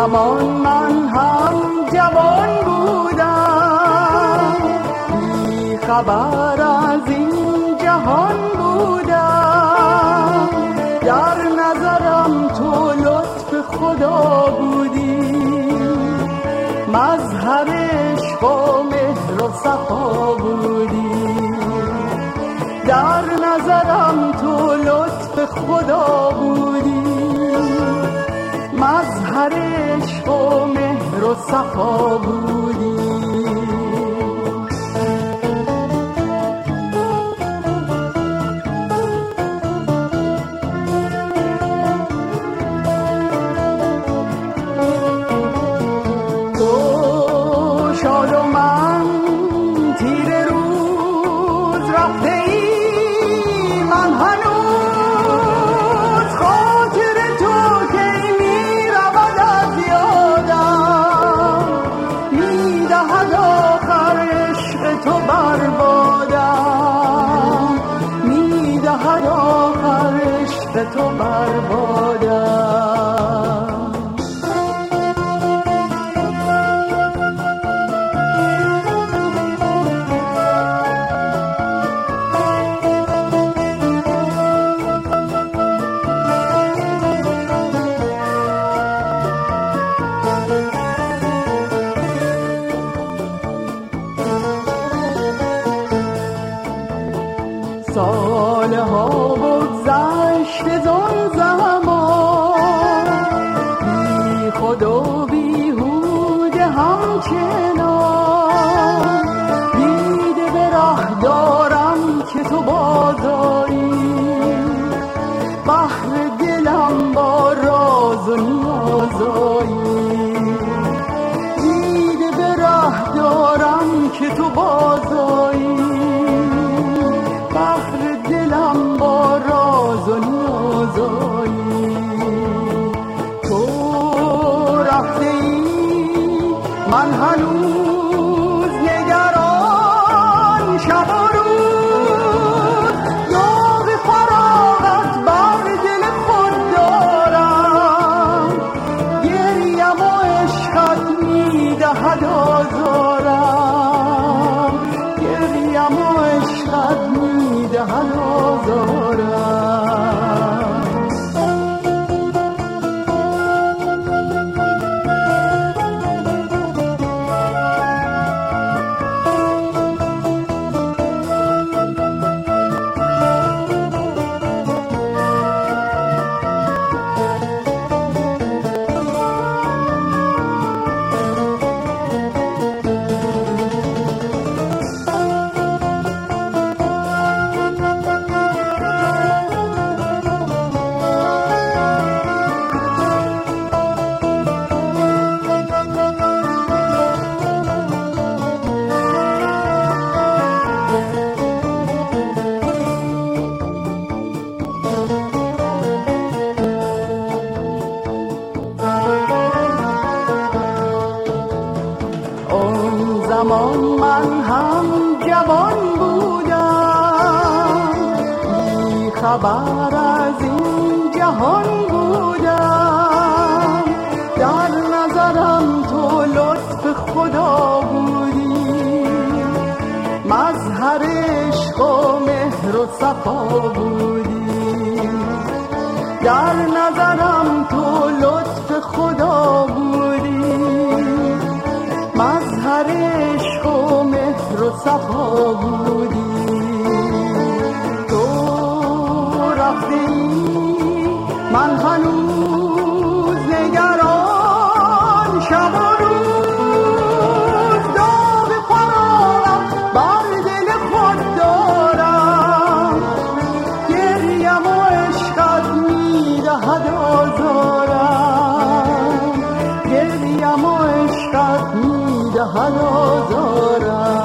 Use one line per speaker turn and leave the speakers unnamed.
زمان من هم جوان بودم، بی خبر از این جهان بودم. در نظرم تو لطف خدا بودی، مظهر عشق و مهر و صفا بودی. در نظرم تو لطف خدا بودی، مظهر عشق و مهر و صفا بودی. تو شاد و من تیر روز رفته ای، من هنوز خاطر تو که می رود از یادم. می دهد آخر عشق تو بربادم، می دهد آخر عشق تو بربادم. سالها بگذشت زان زمان، بی خود و بیهوده همچنان. دیده به ره دارم که تو بازاری، بحر دلم با راز و نیازایی. دیده به ره دارم که تو بازاری، بحر دلم با راز و نیازایی. تو رفته ای، من هنوز نگران شب و روز. داغ فراغت بر دل خود دارم، گریم و عشقت می دهد آزارم. گریم و عشقت می دهد آزارم. زمان من هم جوان بودم، بی خبر از این جهان بودم. در نظرم تو لطف خدا بودی، مظهر عشق و مهر و صفا بودی. در نظرم تو لطف خدا بودی، مظهر عشق و مهر و صفا بودی. تو رفته ای، من هنوز نگران شب و روز. داغ فراغت بر دل خود دارم، گریم و عشقت می دهد آزارم. گریم و عشقت می دهد آزارم.